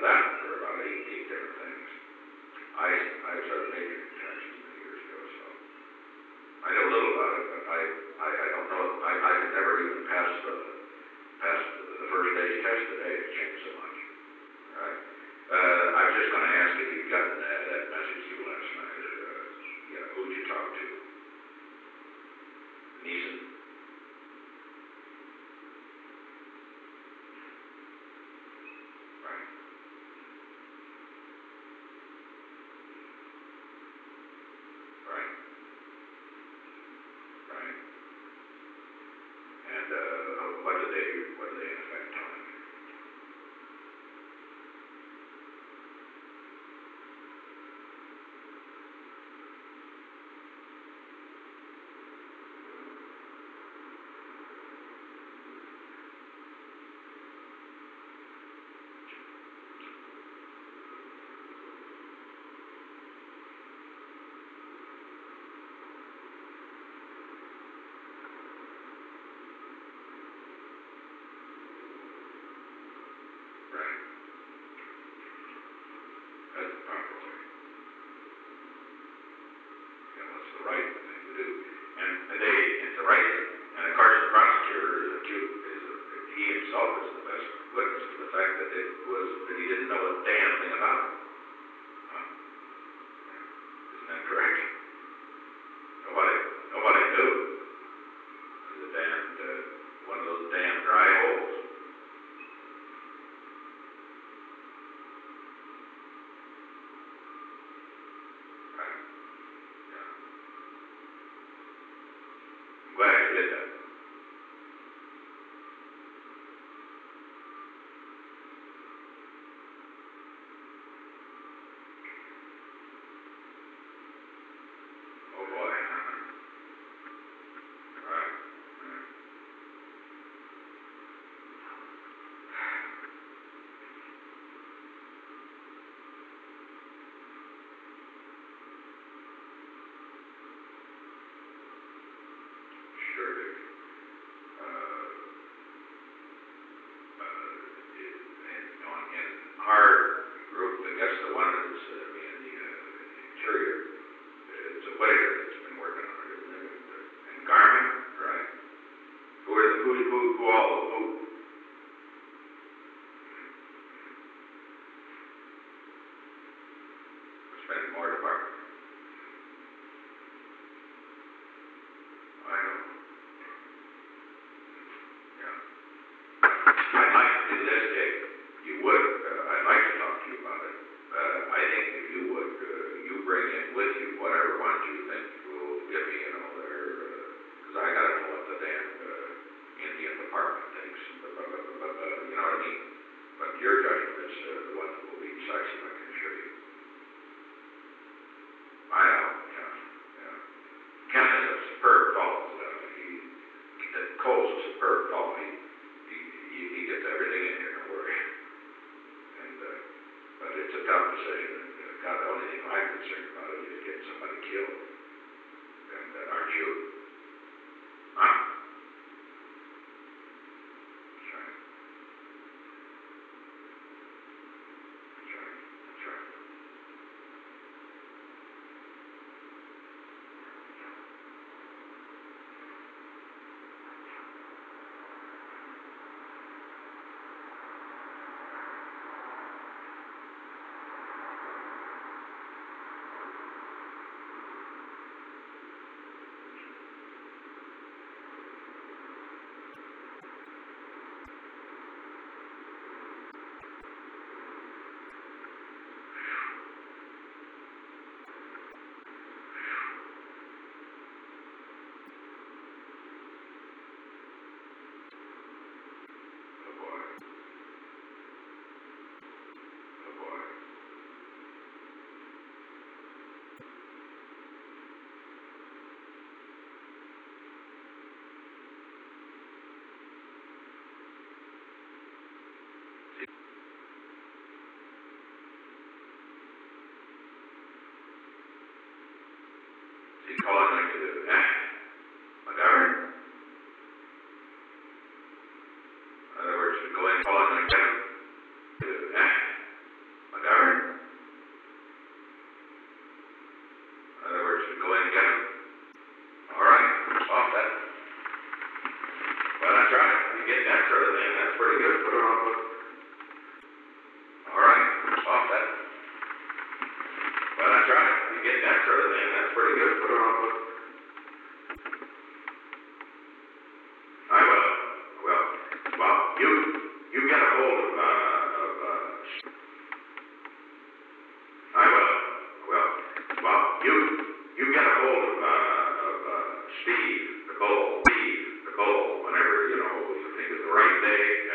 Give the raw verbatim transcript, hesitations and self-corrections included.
that for about eight, eight different things. I, I started making contractions many years ago, so I know a little about it, but I, I, I don't know, I, I could never even pass the, pass the, the first day's test today. It's changed so much. All right. Uh, I was just going to ask if you'd gotten that, that message through last night. Uh, you know, who'd you talk to? Neeson? Right. Right. Right. And uh, what did they, what did they in effect tell him? Right. That's the proper way. You know, it's the right thing to do. And, and they, it's the right thing. And of course, the prosecutor is acute, is a, he himself is the best witness to the fact that it was, that he didn't know a damn thing about it. Huh? Isn't that correct? Nobody, nobody knew. It was a damned, uh, one of those damn dry holes. Right. Yeah. I'm glad you did that. Oh boy. Right. Right. Sure did. Uh, uh, it, and on, in our group, I guess the one that's uh, in the uh, interior, it's a Whitaker that's been working on it, isn't it? And Garmin, right? Who are the, who, who, who all, who? We're spending more department. I know. Yeah. I'd like to do this, Dick. You would. Uh, I'd like to talk to you about it. Uh, I think if you would, uh, you bring in with you whatever ones you think will give me, you know, their, because uh, I got to know what the damn uh, Indian department thinks. But, but, but, but, but, uh, you know what I mean? But your judgment is uh, the one that will be decisive, I can assure you. I know. Yeah. Yeah. Ken is a superb fellow. Uh, he, uh, Cole's a superb fellow. He, he, he, he gets everything in here, don't worry. And, uh, but it's a tough decision. And, uh, God, the only thing I'm concerned about is just getting somebody killed. And uh, aren't you? Huh? That's right. That's right. That's right. that, well, that's right, you get that sort of thing, that's pretty good. Put on, but I will, well, well, you, you get a hold of, uh, of, uh, I will, well, well, you, you get a hold of, uh, of, uh, Steve, the bull, Steve, the bull, whenever, you know, you think is the right day,